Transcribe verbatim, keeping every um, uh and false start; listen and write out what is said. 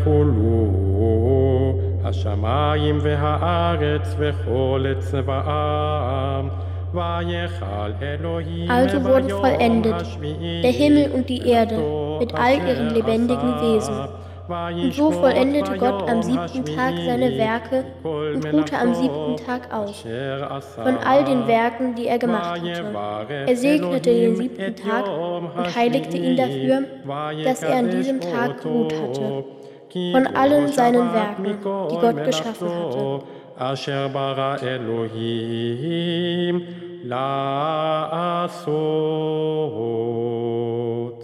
כולו, השמיים והארץ וכל צבאם. Also wurden vollendet der Himmel und die Erde mit all ihren lebendigen Wesen. Und so vollendete Gott am siebten Tag seine Werke und ruhte am siebten Tag aus, von all den Werken, die er gemacht hatte. Er segnete den siebten Tag und heiligte ihn dafür, dass er an diesem Tag geruht hatte, von allen seinen Werken, die Gott geschaffen hatte. אשר ברא אלוהים לעשות.